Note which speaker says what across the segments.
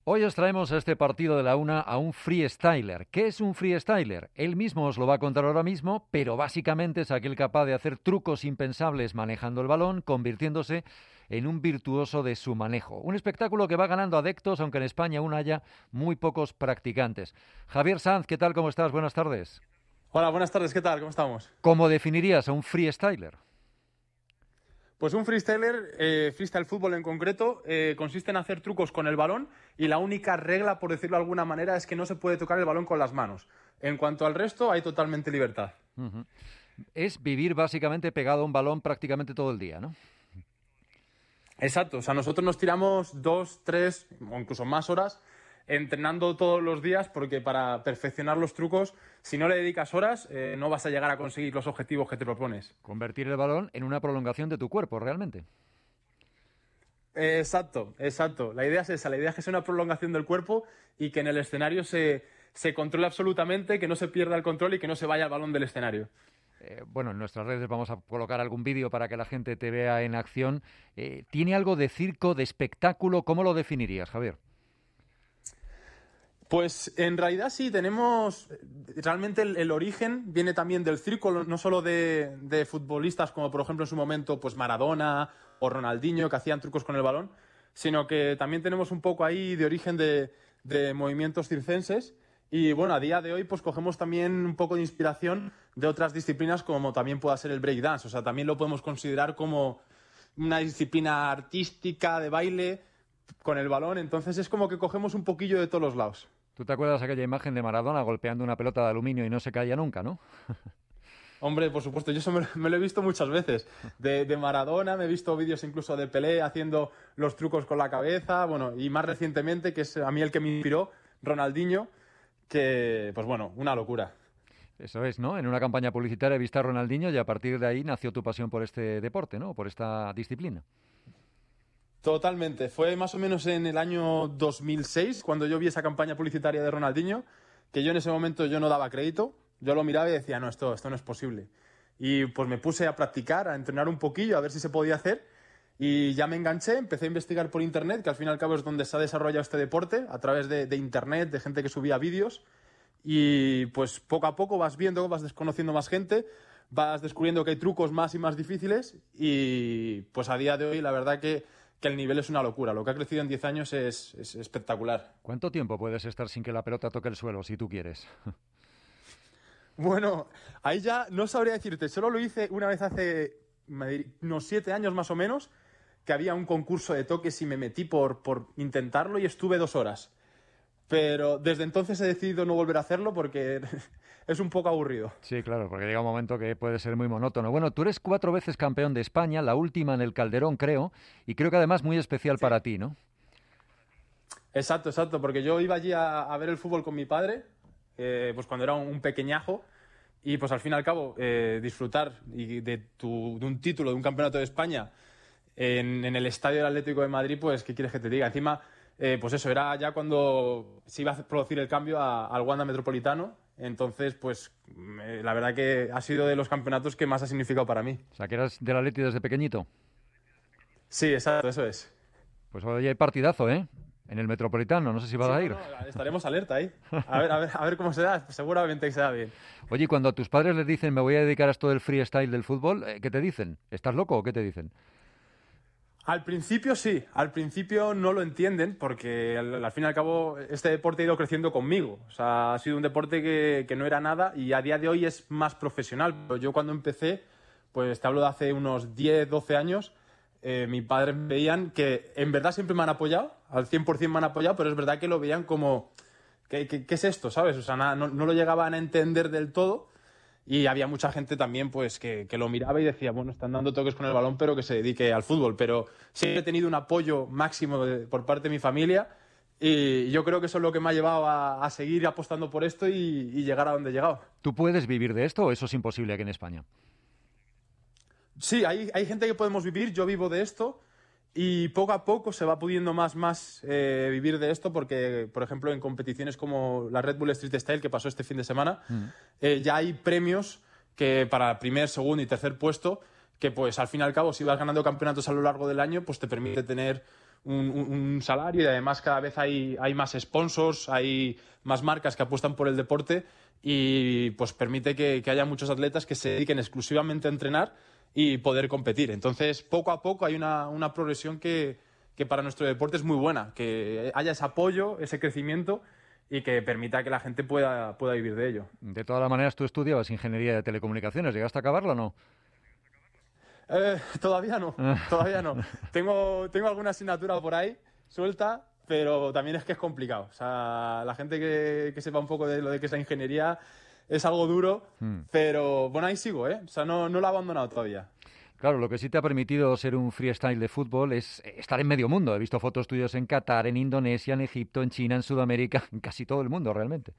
Speaker 1: Hoy os traemos a este partido de la una a un freestyler. ¿Qué es un freestyler? Él mismo os lo va a contar ahora mismo, pero básicamente es aquel capaz de hacer trucos impensables manejando el balón, convirtiéndose en un virtuoso de su manejo. Un espectáculo que va ganando adeptos, aunque en España aún haya muy pocos practicantes. Javier Sanz, ¿qué tal? ¿Cómo estás? Buenas tardes.
Speaker 2: Hola, buenas tardes, ¿qué tal? ¿Cómo estamos?
Speaker 1: ¿Cómo definirías a un freestyler?
Speaker 2: Pues un freestyler, freestyle fútbol en concreto, consiste en hacer trucos con el balón y la única regla, por decirlo de alguna manera, es que no se puede tocar el balón con las manos. En cuanto al resto, hay totalmente libertad.
Speaker 1: Uh-huh. Es vivir básicamente pegado a un balón prácticamente todo el día, ¿no?
Speaker 2: Exacto, o sea, nosotros nos tiramos 2, 3 o incluso más horas entrenando todos los días porque para perfeccionar los trucos, si no le dedicas horas, no vas a llegar a conseguir los objetivos que te propones.
Speaker 1: Convertir el balón en una prolongación de tu cuerpo, realmente.
Speaker 2: Exacto, exacto. La idea es esa, la idea es que sea una prolongación del cuerpo y que en el escenario se controle absolutamente, que no se pierda el control y que no se vaya el balón del escenario.
Speaker 1: Bueno, en nuestras redes vamos a colocar algún vídeo para que la gente te vea en acción. ¿Tiene algo de circo, de espectáculo? ¿Cómo lo definirías, Javier?
Speaker 2: Pues en realidad sí, tenemos realmente el origen viene también del circo, no solo de futbolistas como por ejemplo en su momento pues Maradona o Ronaldinho que hacían trucos con el balón, sino que también tenemos un poco ahí de origen de movimientos circenses y bueno, a día de hoy pues cogemos también un poco de inspiración de otras disciplinas como también pueda ser el breakdance, o sea, también lo podemos considerar como una disciplina artística de baile con el balón, entonces es como que cogemos un poquillo de todos los lados.
Speaker 1: ¿Tú te acuerdas aquella imagen de Maradona golpeando una pelota de aluminio y no se caía nunca, no?
Speaker 2: Hombre, por supuesto, yo eso me lo he visto muchas veces. De Maradona, me he visto vídeos incluso de Pelé haciendo los trucos con la cabeza, bueno, y más recientemente, que es a mí el que me inspiró, Ronaldinho, que, pues bueno, una locura.
Speaker 1: Eso es, ¿no? En una campaña publicitaria viste a Ronaldinho y a partir de ahí nació tu pasión por este deporte, ¿no? Por esta disciplina.
Speaker 2: Totalmente. Fue más o menos en el año 2006 cuando yo vi esa campaña publicitaria de Ronaldinho, que yo en ese momento yo no daba crédito. Yo lo miraba y decía, no, esto no es posible. Y pues me puse a practicar, a entrenar un poquillo, a ver si se podía hacer. Y ya me enganché, empecé a investigar por internet, que al fin y al cabo es donde se ha desarrollado este deporte, a través de internet, de gente que subía vídeos. Y pues poco a poco vas viendo, vas desconociendo más gente, vas descubriendo que hay trucos más y más difíciles. Y pues a día de hoy la verdad que el nivel es una locura. Lo que ha crecido en 10 años es espectacular.
Speaker 1: ¿Cuánto tiempo puedes estar sin que la pelota toque el suelo, si tú quieres?
Speaker 2: Bueno, ahí ya no sabría decirte. Solo lo hice una vez hace unos 7 años más o menos, que había un concurso de toques y me metí por intentarlo y estuve 2 horas. Pero desde entonces he decidido no volver a hacerlo porque es un poco aburrido.
Speaker 1: Sí, claro, porque llega un momento que puede ser muy monótono. Bueno, tú eres 4 veces campeón de España, la última en el Calderón, creo, y creo que además muy especial
Speaker 2: Sí.
Speaker 1: para ti, ¿no?
Speaker 2: Exacto, exacto, porque yo iba allí a ver el fútbol con mi padre, pues cuando era un pequeñajo, y pues al fin y al cabo disfrutar de un título, de un campeonato de España en el estadio del Atlético de Madrid, pues ¿qué quieres que te diga? Encima, pues eso, era ya cuando se iba a producir el cambio al Wanda Metropolitano, entonces pues la verdad que ha sido de los campeonatos que más ha significado para mí.
Speaker 1: O sea, que eras del Atleti desde pequeñito.
Speaker 2: Sí, exacto, eso es.
Speaker 1: Pues hoy hay partidazo, ¿eh? En el Metropolitano, no sé si vas
Speaker 2: Sí,
Speaker 1: a
Speaker 2: no,
Speaker 1: ir.
Speaker 2: no, estaremos alerta ahí. A ver cómo se da, seguramente que se da bien.
Speaker 1: Oye, y cuando a tus padres les dicen me voy a dedicar a esto del freestyle del fútbol, ¿qué te dicen? ¿Estás loco o qué te dicen?
Speaker 2: Al principio sí, al principio no lo entienden porque al fin y al cabo este deporte ha ido creciendo conmigo. O sea, ha sido un deporte que no era nada y a día de hoy es más profesional. Pero yo cuando empecé, pues te hablo de hace unos 10, 12 años, mis padres me veían que en verdad siempre me han apoyado, al 100% me han apoyado, pero es verdad que lo veían como, ¿qué es esto? ¿Sabes? O sea, no lo llegaban a entender del todo. Y había mucha gente también pues que lo miraba y decía, bueno, están dando toques con el balón, pero que se dedique al fútbol. Pero siempre he tenido un apoyo máximo por parte de mi familia y yo creo que eso es lo que me ha llevado a seguir apostando por esto y llegar a donde he llegado.
Speaker 1: ¿Tú puedes vivir de esto o eso es imposible aquí en España?
Speaker 2: Sí, hay gente que podemos vivir, yo vivo de esto y poco a poco se va pudiendo más vivir de esto porque, por ejemplo, en competiciones como la Red Bull Street Style que pasó este fin de semana, ya hay premios que para primer, segundo y tercer puesto que pues al fin y al cabo si vas ganando campeonatos a lo largo del año pues te permite tener un salario, y además cada vez hay más sponsors, hay más marcas que apuestan por el deporte, y pues permite que haya muchos atletas que se dediquen exclusivamente a entrenar y poder competir. Entonces, poco a poco hay una progresión que para nuestro deporte es muy buena, que haya ese apoyo, ese crecimiento, y que permita que la gente pueda vivir de ello.
Speaker 1: De todas maneras, tú estudiabas ingeniería de telecomunicaciones. ¿Llegaste a acabarla o no?
Speaker 2: Todavía no. Tengo alguna asignatura por ahí suelta, pero también es que es complicado. O sea, la gente que sepa un poco de lo de que es la ingeniería es algo duro, pero bueno, ahí sigo, ¿eh? O sea, no lo he abandonado todavía.
Speaker 1: Claro, lo que sí te ha permitido ser un freestyle de fútbol es estar en medio mundo. He visto fotos tuyas en Qatar, en Indonesia, en Egipto, en China, en Sudamérica, en casi todo el mundo realmente.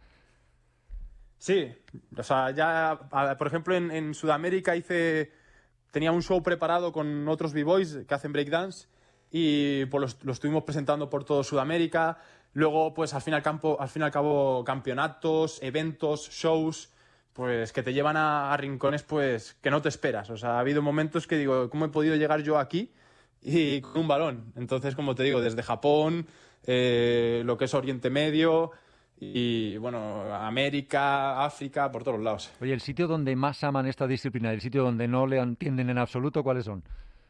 Speaker 2: Sí, o sea, ya, por ejemplo, en Sudamérica tenía un show preparado con otros b-boys que hacen breakdance, y pues lo estuvimos presentando por todo Sudamérica. Luego, pues al fin y al cabo, campeonatos, eventos, shows, pues que te llevan a rincones pues que no te esperas. O sea, ha habido momentos que digo, ¿cómo he podido llegar yo aquí y con un balón? Entonces, como te digo, desde Japón, lo que es Oriente Medio, y bueno, América, África, por todos lados.
Speaker 1: Oye, el sitio donde más aman esta disciplina, el sitio donde no le entienden en absoluto, ¿cuáles son?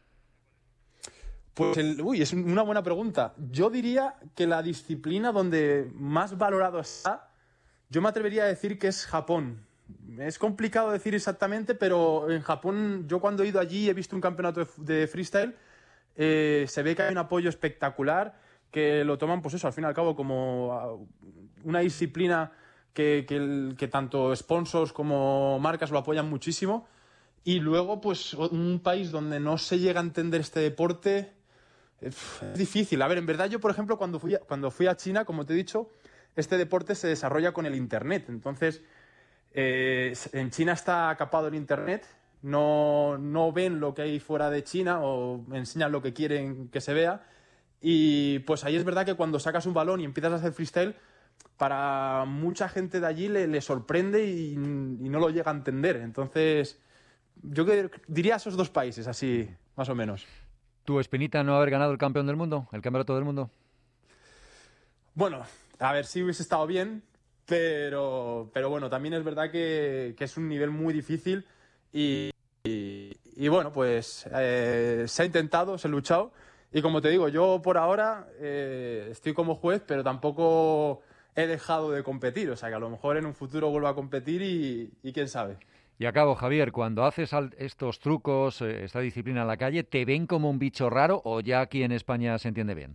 Speaker 2: Pues, es una buena pregunta. Yo diría que la disciplina donde más valorado está, yo me atrevería a decir que es Japón. Es complicado decir exactamente, pero en Japón, yo cuando he ido allí he visto un campeonato de freestyle, se ve que hay un apoyo espectacular, que lo toman, pues eso, al fin y al cabo, como una disciplina que tanto sponsors como marcas lo apoyan muchísimo. Y luego, pues, un país donde no se llega a entender este deporte es difícil. A ver, en verdad yo, por ejemplo, cuando fui a China, como te he dicho, este deporte se desarrolla con el Internet. Entonces, en China está capado el Internet, no ven lo que hay fuera de China o enseñan lo que quieren que se vea. Y pues ahí es verdad que cuando sacas un balón y empiezas a hacer freestyle, para mucha gente de allí le sorprende y no lo llega a entender. Entonces, yo diría esos dos países, así, más o menos.
Speaker 1: ¿Tu espinita no haber ganado el campeón del mundo, el campeonato del mundo?
Speaker 2: Bueno, a ver, sí hubiese estado bien, pero bueno, también es verdad que es un nivel muy difícil y bueno, pues se ha intentado, se ha luchado, y como te digo, yo por ahora estoy como juez, pero tampoco he dejado de competir, o sea que a lo mejor en un futuro vuelvo a competir y quién sabe.
Speaker 1: Y acabo, Javier, cuando haces estos trucos, esta disciplina en la calle, ¿te ven como un bicho raro o ya aquí en España se entiende bien?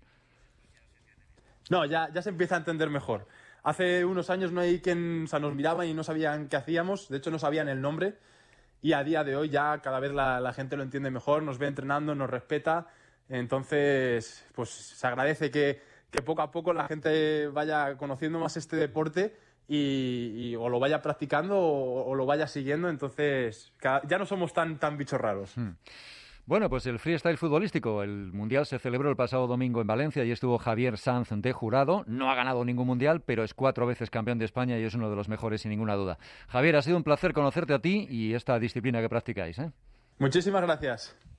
Speaker 2: No, ya se empieza a entender mejor. Hace unos años no hay quien, o sea, nos miraban y no sabían qué hacíamos, de hecho no sabían el nombre, y a día de hoy ya cada vez la gente lo entiende mejor, nos ve entrenando, nos respeta. Entonces, pues se agradece que poco a poco la gente vaya conociendo más este deporte y o lo vaya practicando o lo vaya siguiendo. Entonces, ya no somos tan bichos raros.
Speaker 1: Bueno, pues el freestyle futbolístico, el Mundial se celebró el pasado domingo en Valencia y estuvo Javier Sanz de jurado. No ha ganado ningún Mundial, pero es 4 veces campeón de España y es uno de los mejores sin ninguna duda. Javier, ha sido un placer conocerte a ti y esta disciplina que practicáis, ¿eh?
Speaker 2: Muchísimas gracias.